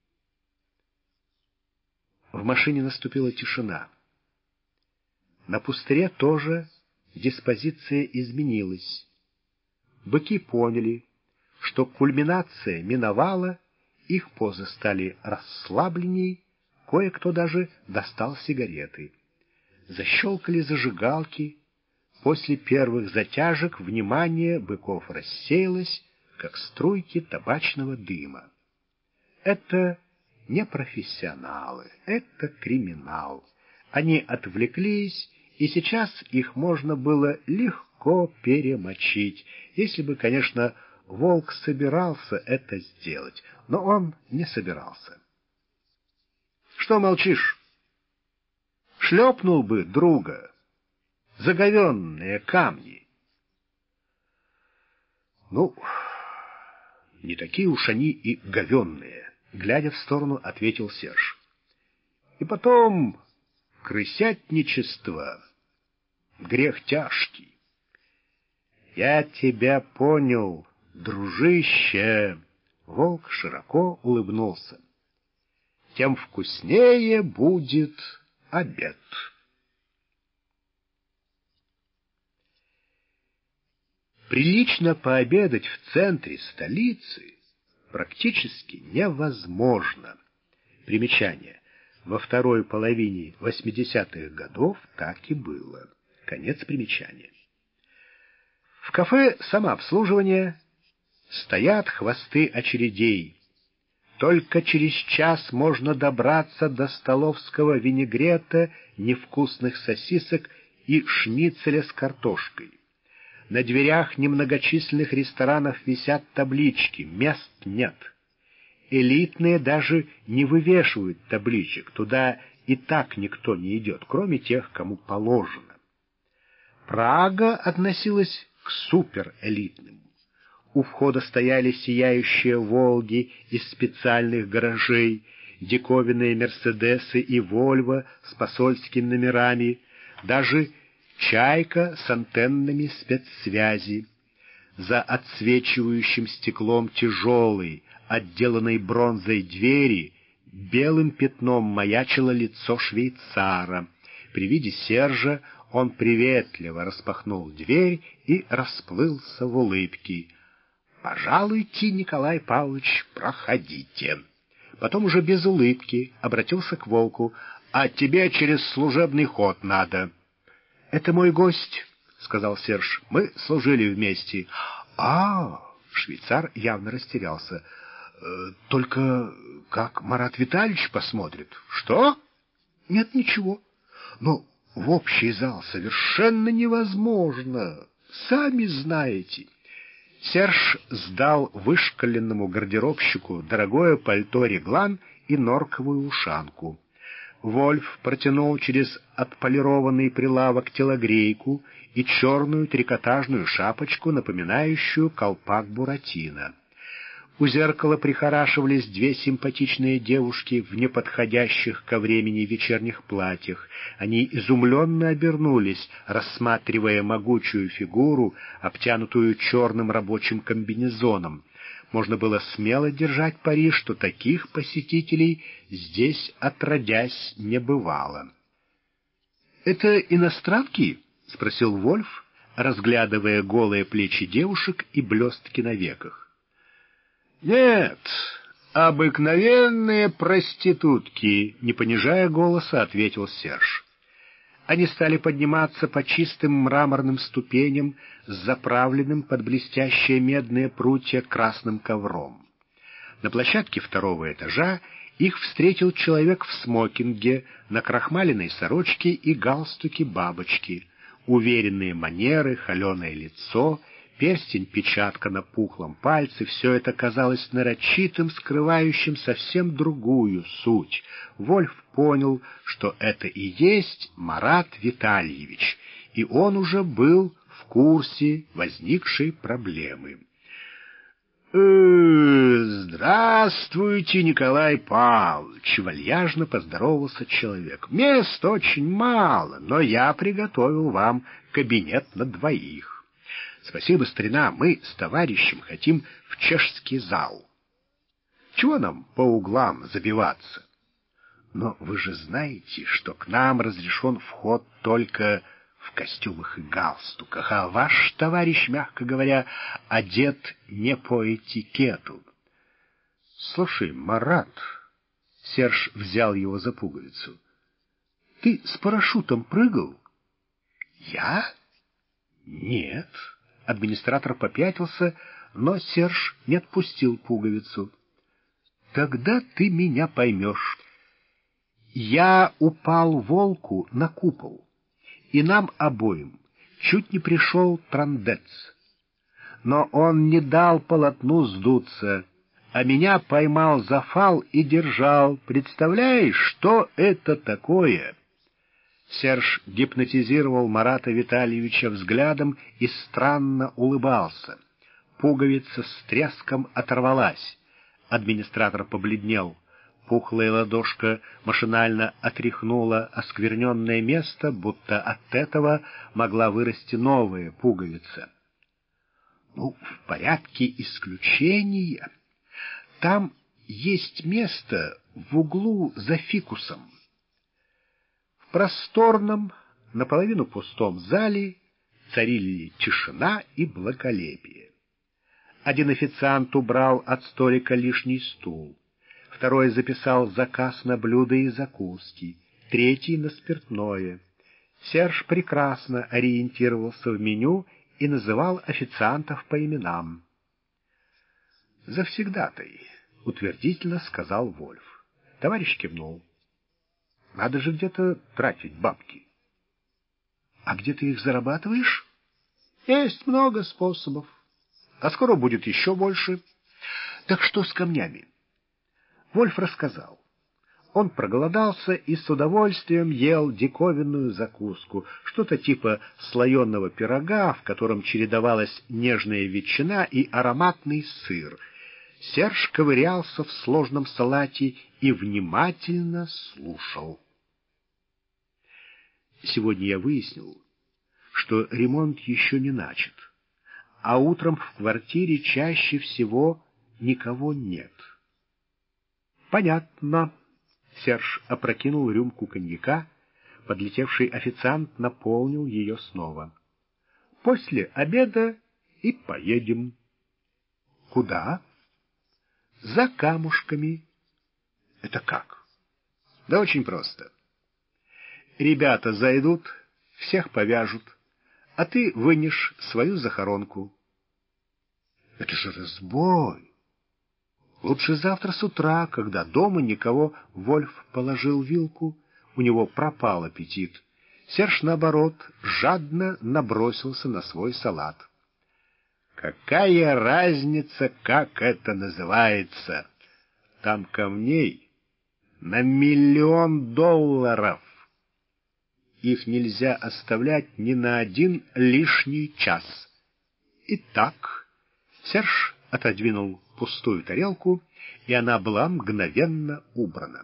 Speaker 1: В машине наступила тишина. На пустыре тоже диспозиция изменилась. Быки поняли, что кульминация миновала, их позы стали расслабленней, кое-кто даже достал сигареты. Защелкали зажигалки. После первых затяжек внимание быков рассеялось, как струйки табачного дыма. Это не профессионалы, это криминал. Они отвлеклись, и сейчас их можно было легко перемочить, если бы, конечно, волк собирался это сделать, но он не собирался. Что молчишь? Шлепнул бы друга за говенные камни. Ну, не такие уж они и говенные, глядя в сторону, ответил Серж. И потом крысятничество — грех тяжкий. Я тебя понял, дружище. Волк широко улыбнулся. Тем вкуснее будет обед. Прилично пообедать в центре столицы практически невозможно. Примечание. Во второй половине 80-х годов так и было. Конец примечания. В кафе самообслуживание, стоят хвосты очередей. Только через час можно добраться до столовского винегрета, невкусных сосисок и шницеля с картошкой. На дверях немногочисленных ресторанов висят таблички «Мест нет». Элитные даже не вывешивают табличек, туда и так никто не идет, кроме тех, кому положено. Прага относилась к суперэлитным. У входа стояли сияющие «Волги» из специальных гаражей, диковинные «Мерседесы» и «Вольво» с посольскими номерами, даже «Чайка» с антеннами спецсвязи. За отсвечивающим стеклом тяжелой, отделанной бронзой двери белым пятном маячило лицо швейцара. При виде Сержа он приветливо распахнул дверь и расплылся в улыбке. «Пожалуйте, Николай Павлович, проходите». Потом уже без улыбки обратился к волку. «А тебе через служебный ход надо». «Это мой гость», — сказал Серж. «Мы служили вместе». Швейцар явно растерялся. «Только как Марат Витальевич посмотрит?» «Что?» «Нет, ничего. Но в общий зал совершенно невозможно. Сами знаете». Серж сдал вышкаленному гардеробщику дорогое пальто-реглан и норковую ушанку. Вольф протянул через отполированный прилавок телогрейку и черную трикотажную шапочку, напоминающую колпак Буратино. У зеркала прихорашивались две симпатичные девушки в неподходящих ко времени вечерних платьях. Они изумленно обернулись, рассматривая могучую фигуру, обтянутую черным рабочим комбинезоном. Можно было смело держать пари, что таких посетителей здесь отродясь не бывало. «Это иностранки?» — спросил Вольф, разглядывая голые плечи девушек и блестки на веках. «Нет, обыкновенные проститутки», — не понижая голоса, ответил Серж. Они стали подниматься по чистым мраморным ступеням с заправленным под блестящие медные прутья красным ковром. На площадке второго этажа их встретил человек в смокинге, на крахмаленной сорочке и галстуке бабочки. Уверенные манеры, холеное лицо, перстень-печатка на пухлом пальце — все это казалось нарочитым, скрывающим совсем другую суть. Вольф понял, что это и есть Марат Витальевич, и он уже был в курсе возникшей проблемы. Здравствуйте, Николай Павлович! Вальяжно поздоровался человек. Мест очень мало, но я приготовил вам кабинет на двоих. Спасибо, старина, мы с товарищем хотим в чешский зал. Чего нам по углам забиваться? Но вы же знаете, что к нам разрешен вход только в костюмах и галстуках, а ваш товарищ, мягко говоря, одет не по этикету. Слушай, Марат, Серж взял его за пуговицу, ты с парашютом прыгал? Я? Нет. Администратор попятился, но Серж не отпустил пуговицу. Тогда ты меня поймешь. Я упал волку на купол, и нам обоим чуть не пришел трындец. Но он не дал полотну сдуться, а меня поймал за фал и держал. Представляешь, что это такое? Серж гипнотизировал Марата Витальевича взглядом и странно улыбался. Пуговица с треском оторвалась. Администратор побледнел. Пухлая ладошка машинально отряхнула оскверненное место, будто от этого могла вырасти новая пуговица. Ну, в порядке исключения. Там есть место в углу за фикусом. В просторном, наполовину пустом зале царили тишина и благолепие. Один официант убрал от столика лишний стул. Второй записал заказ на блюда и закуски, третий — на спиртное. Серж прекрасно ориентировался в меню и называл официантов по именам. «Завсегдатай», — утвердительно сказал Вольф. Товарищ кивнул. «Надо же где-то тратить бабки». «А где ты их зарабатываешь?» «Есть много способов. А скоро будет еще больше. Так что с камнями?» Вольф рассказал. Он проголодался и с удовольствием ел диковинную закуску, что-то типа слоеного пирога, в котором чередовалась нежная ветчина и ароматный сыр. Серж ковырялся в сложном салате и внимательно слушал. Сегодня я выяснил, что ремонт еще не начат, а утром в квартире чаще всего никого нет. Понятно. Серж опрокинул рюмку коньяка, подлетевший официант наполнил ее снова. После обеда и поедем. Куда? За камушками. Это как? Да очень просто. Ребята зайдут, всех повяжут, а ты вынешь свою захоронку. Это же разбой. Лучше завтра с утра, когда дома никого. Вольф положил вилку, у него пропал аппетит. Серж, наоборот, жадно набросился на свой салат. Какая разница, как это называется? Там камней на $1 миллион. Их нельзя оставлять ни на один лишний час. Итак, Серж отодвинул пустую тарелку, и она была мгновенно убрана.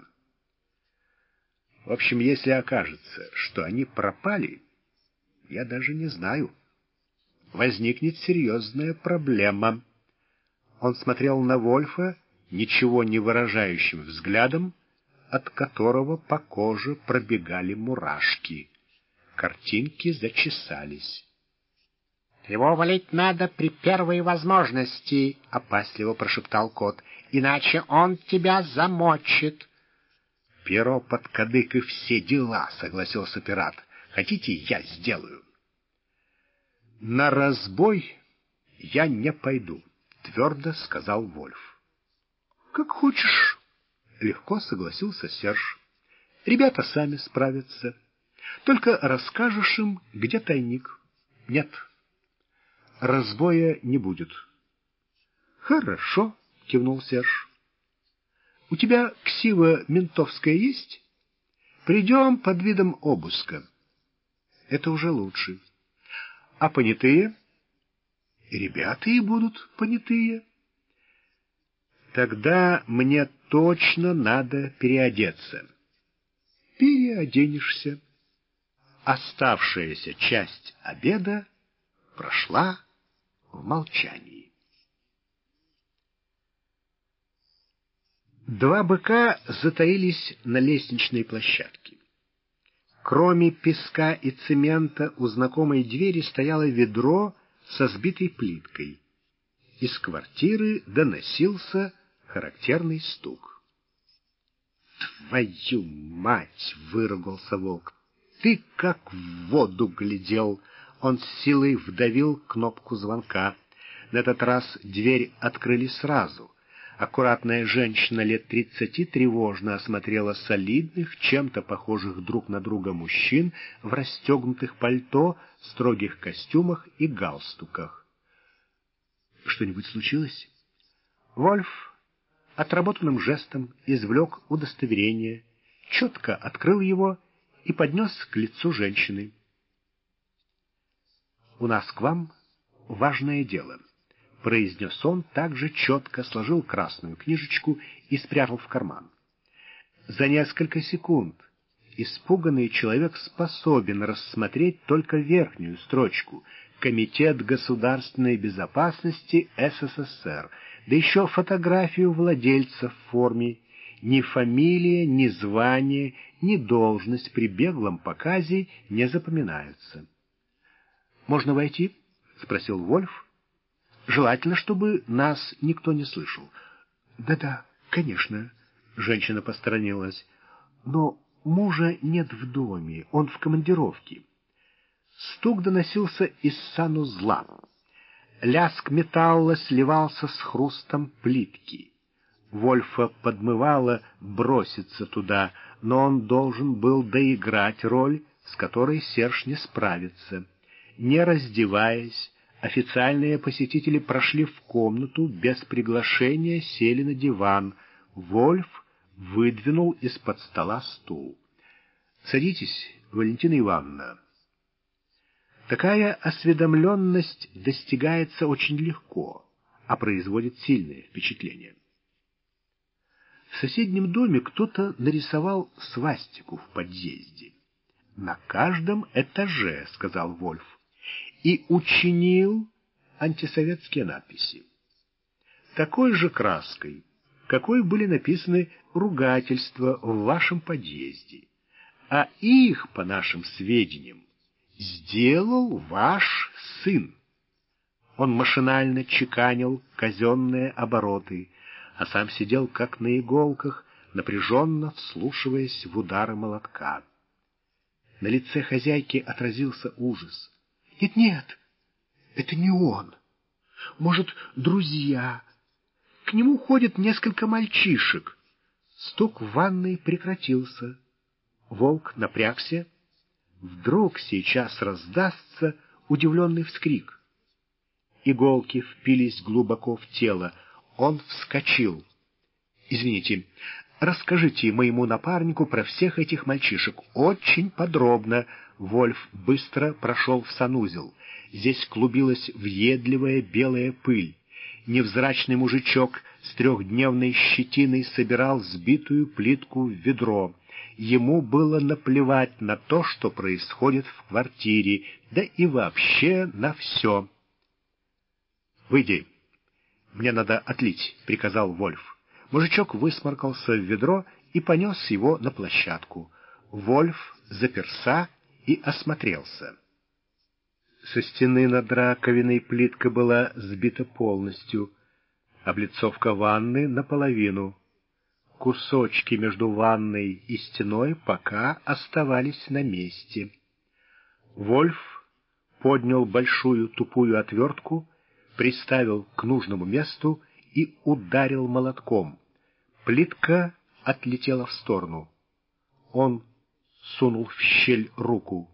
Speaker 1: В общем, если окажется, что они пропали, я даже не знаю. Возникнет серьезная проблема. Он смотрел на Вольфа ничего не выражающим взглядом, от которого по коже пробегали мурашки. Картинки зачесались. «Его валить надо при первой возможности», — опасливо прошептал кот, — «иначе он тебя замочит». «Перо под кадык и все дела», — согласился пират. «Хотите, я сделаю?» «На разбой я не пойду», — твердо сказал Вольф. «Как хочешь», — легко согласился Серж. «Ребята сами справятся. Только расскажешь им, где тайник». «Нет, разбоя не будет». «Хорошо», — кивнул Серж. «У тебя ксива ментовская есть? Придем под видом обыска». «Это уже лучше. А понятые?» «Ребята и будут понятые. Тогда мне точно надо переодеться. Переоденешься. Оставшаяся часть обеда прошла в молчании. Два быка затаились на лестничной площадке. Кроме песка и цемента у знакомой двери стояло ведро со сбитой плиткой. Из квартиры доносился характерный стук. «Твою мать!» — выругался волк. «Ты как в воду глядел!» Он с силой вдавил кнопку звонка. На этот раз дверь открыли сразу. Аккуратная женщина лет 30 тревожно осмотрела солидных, чем-то похожих друг на друга мужчин в расстегнутых пальто, строгих костюмах и галстуках. «Что-нибудь случилось?» Вольф отработанным жестом извлек удостоверение, четко открыл его и поднес к лицу женщины. «У нас к вам важное дело», — произнес он, также четко сложил красную книжечку и спрятал в карман. За несколько секунд испуганный человек способен рассмотреть только верхнюю строчку «Комитет государственной безопасности СССР», да еще фотографию владельца в форме. Ни фамилия, ни звание, ни должность при беглом показе не запоминаются. «Можно войти?» — спросил Вольф. «Желательно, чтобы нас никто не слышал». «Да-да, конечно», — женщина посторонилась. «Но мужа нет в доме, он в командировке». Стук доносился из санузла. Лязг металла сливался с хрустом плитки. Вольфа подмывало броситься туда, но он должен был доиграть роль, с которой Серж не справится. Не раздеваясь, официальные посетители прошли в комнату, без приглашения сели на диван. Вольф выдвинул из-под стола стул. «Садитесь, Валентина Ивановна». Такая осведомленность достигается очень легко, а производит сильное впечатление. В соседнем доме кто-то нарисовал свастику в подъезде. «На каждом этаже», — сказал Вольф, и учинил антисоветские надписи. Такой же краской, какой были написаны ругательства в вашем подъезде, а их, по нашим сведениям, сделал ваш сын. Он машинально чеканил казенные обороты, а сам сидел как на иголках, напряженно вслушиваясь в удары молотка. На лице хозяйки отразился ужас. «Нет, это не он. Может, друзья. К нему ходят несколько мальчишек». Стук в ванной прекратился. Волк напрягся. Вдруг сейчас раздастся удивленный вскрик. Иголки впились глубоко в тело. Он вскочил. «Извините, расскажите моему напарнику про всех этих мальчишек. Очень подробно». Вольф быстро прошел в санузел. Здесь клубилась въедливая белая пыль. Невзрачный мужичок с 3-дневной щетиной собирал сбитую плитку в ведро. Ему было наплевать на то, что происходит в квартире, да и вообще на все. «Выйди, мне надо отлить», — приказал Вольф. Мужичок высморкался в ведро и понес его на площадку. Вольф заперся и осмотрелся. Со стены над раковиной плитка была сбита полностью, облицовка ванны наполовину. Кусочки между ванной и стеной пока оставались на месте. Вольф поднял большую тупую отвертку, приставил к нужному месту и ударил молотком. Плитка отлетела в сторону. Он сунул в щель руку.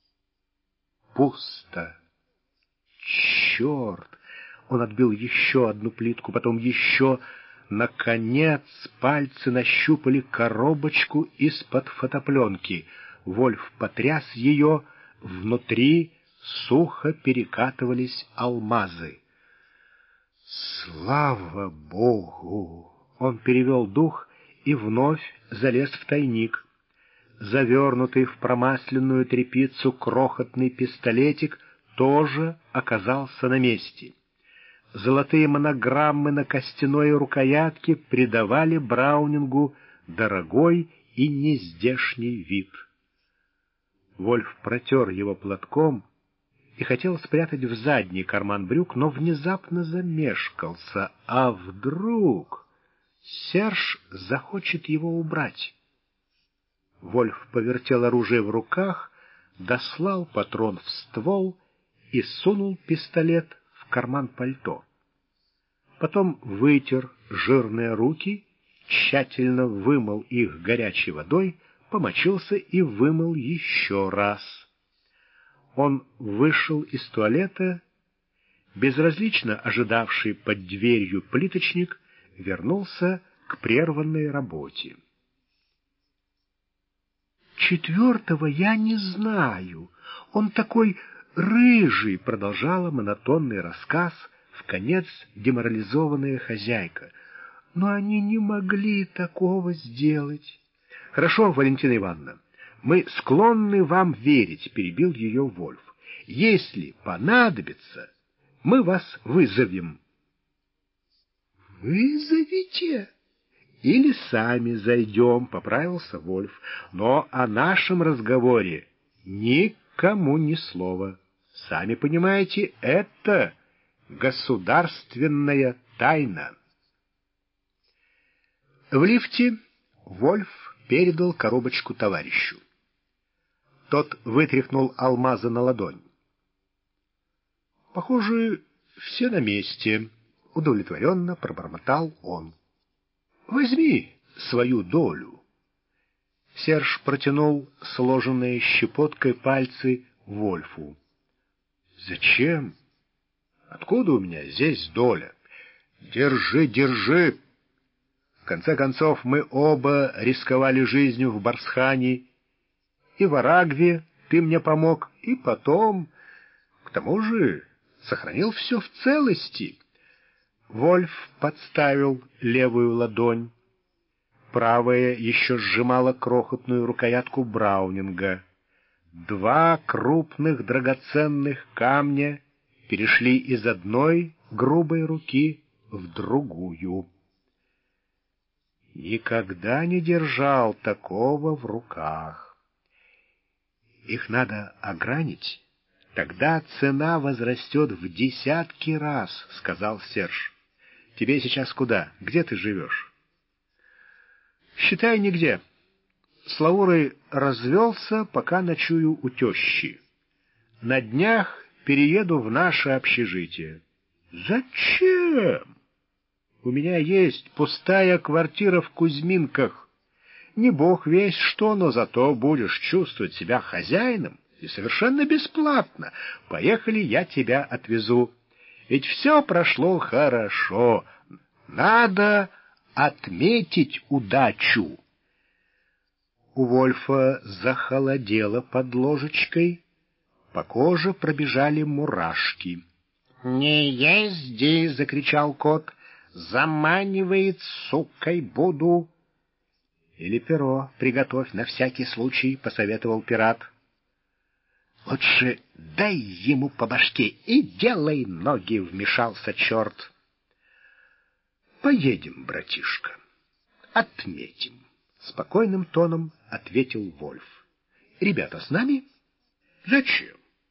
Speaker 1: Пусто. Черт! Он отбил еще одну плитку, потом еще. Наконец пальцы нащупали коробочку из-под фотопленки. Вольф потряс ее, внутри сухо перекатывались алмазы. Слава Богу! Он перевел дух и вновь залез в тайник. Завернутый в промасленную тряпицу крохотный пистолетик тоже оказался на месте. Золотые монограммы на костяной рукоятке придавали Браунингу дорогой и нездешний вид. Вольф протер его платком и хотел спрятать в задний карман брюк, но внезапно замешкался. А вдруг Серж захочет его убрать? Вольф повертел оружие в руках, дослал патрон в ствол и сунул пистолет в карман пальто. Потом вытер жирные руки, тщательно вымыл их горячей водой, помочился и вымыл еще раз. Он вышел из туалета, безразлично ожидавший под дверью плиточник вернулся к прерванной работе. «Четвертого я не знаю. Он такой рыжий», — продолжала монотонный рассказ вконец деморализованная хозяйка. «Но они не могли такого сделать». «Хорошо, Валентина Ивановна, мы склонны вам верить», — перебил ее Вольф. «Если понадобится, мы вас вызовем». «Вызовите?» «Или сами зайдем», — поправился Вольф. «Но о нашем разговоре никому ни слова. Сами понимаете, это государственная тайна». В лифте Вольф передал коробочку товарищу. Тот вытряхнул алмазы на ладонь. «Похоже, все на месте», — удовлетворенно пробормотал он. «Возьми свою долю». Серж протянул сложенные щепоткой пальцы Вольфу. «Зачем? Откуда у меня здесь доля? Держи, держи. В конце концов, мы оба рисковали жизнью в Барсхане, и в Арагве ты мне помог, и потом, к тому же, сохранил все в целости». Вольф подставил левую ладонь. Правая еще сжимала крохотную рукоятку Браунинга. Два крупных драгоценных камня перешли из одной грубой руки в другую. Никогда не держал такого в руках. Их надо огранить, тогда цена возрастет в десятки раз, — сказал Серж. Тебе сейчас куда? Где ты живешь? Считай, нигде. С Лаурой развелся, пока ночую у тещи. На днях перееду в наше общежитие. Зачем? У меня есть пустая квартира в Кузьминках. Не бог весть что, но зато будешь чувствовать себя хозяином и совершенно бесплатно. Поехали, я тебя отвезу. Ведь все прошло хорошо. Надо отметить удачу. У Вольфа захолодело под ложечкой, по коже пробежали мурашки. «Не езди!» — закричал кот. «Заманивает, сукой буду!» «Или перо приготовь на всякий случай», — посоветовал пират. «Лучше дай ему по башке и делай ноги», — вмешался черт. «Поедем, братишка, отметим», — спокойным тоном ответил Вольф. «Ребята с нами?» «Зачем?»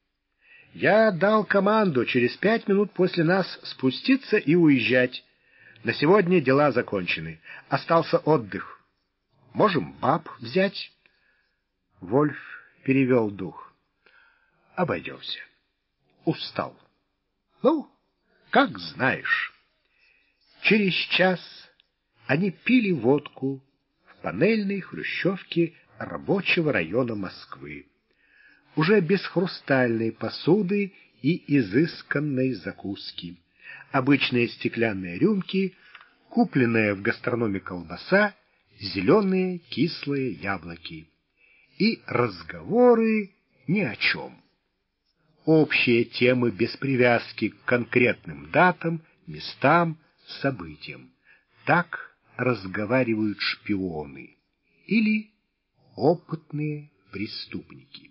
Speaker 1: «Я дал команду через 5 минут после нас спуститься и уезжать. На сегодня дела закончены. Остался отдых. Можем баб взять?» Вольф перевел дух. «Обойдемся. Устал». «Ну, как знаешь». Через час они пили водку в панельной хрущевке рабочего района Москвы, уже без хрустальной посуды и изысканной закуски. Обычные стеклянные рюмки, купленная в гастрономе колбаса, зеленые кислые яблоки. И разговоры ни о чем. Общие темы без привязки к конкретным датам, местам, событием. Так разговаривают шпионы или опытные преступники.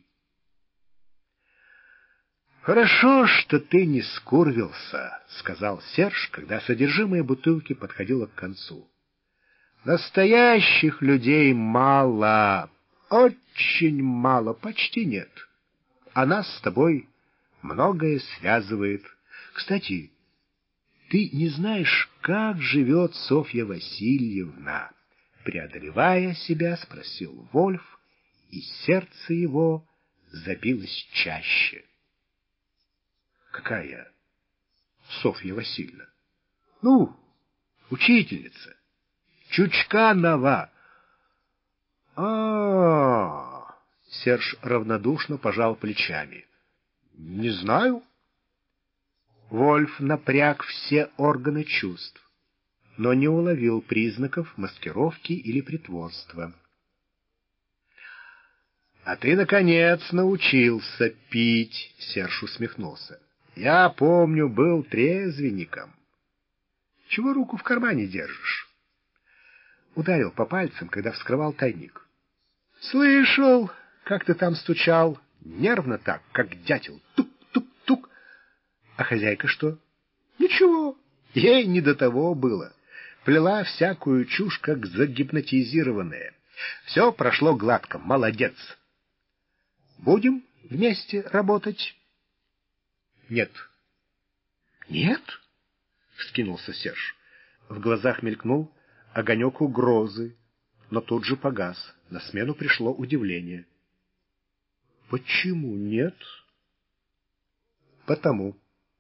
Speaker 1: «Хорошо, что ты не скурвился», — сказал Серж, когда содержимое бутылки подходило к концу. «Настоящих людей мало, очень мало, почти нет. А нас с тобой многое связывает. Кстати, ты не знаешь, как живет Софья Васильевна?» Преодолевая себя, спросил Вольф, и сердце его забилось чаще. «Какая Софья Васильевна?» «Ну, учительница. Чучканова». Серж равнодушно пожал плечами. «Не знаю». Вольф напряг все органы чувств, но не уловил признаков маскировки или притворства. «А ты, наконец, научился пить», — Серж усмехнулся. «Я помню, был трезвенником. Чего руку в кармане держишь?» Ударил по пальцам, когда вскрывал тайник. «Слышал, как ты там стучал. Нервно так, как дятел. Тук-тук-тук. А хозяйка что?» «Ничего, ей не до того было. Плела всякую чушь, как загипнотизированная. Все прошло гладко, молодец. Будем вместе работать?» «Нет». «Нет?» — вскинулся Серж. В глазах мелькнул огонек угрозы, но тут же погас. На смену пришло удивление. «Почему нет?» «Потому».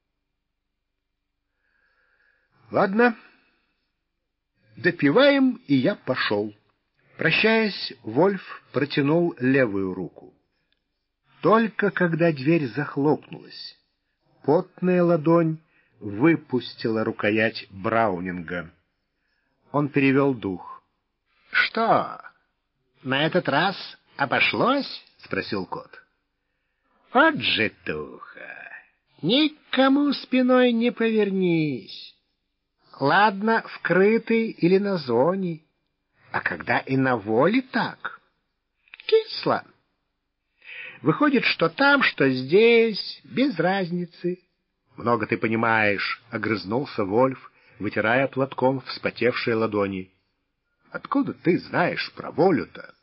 Speaker 1: «Ладно, допиваем, и я пошел». Прощаясь, Вольф протянул левую руку. Только когда дверь захлопнулась, потная ладонь выпустила рукоять Браунинга. Он перевел дух. «Что, на этот раз обошлось?» — спросил кот. «Вот же туха! Никому спиной не повернись. Ладно, вкрытый или на зоне, а когда и на воле так, кисло. Выходит, что там, что здесь, без разницы». «Много ты понимаешь», — огрызнулся Вольф, вытирая платком вспотевшие ладони. «Откуда ты знаешь про волю-то?»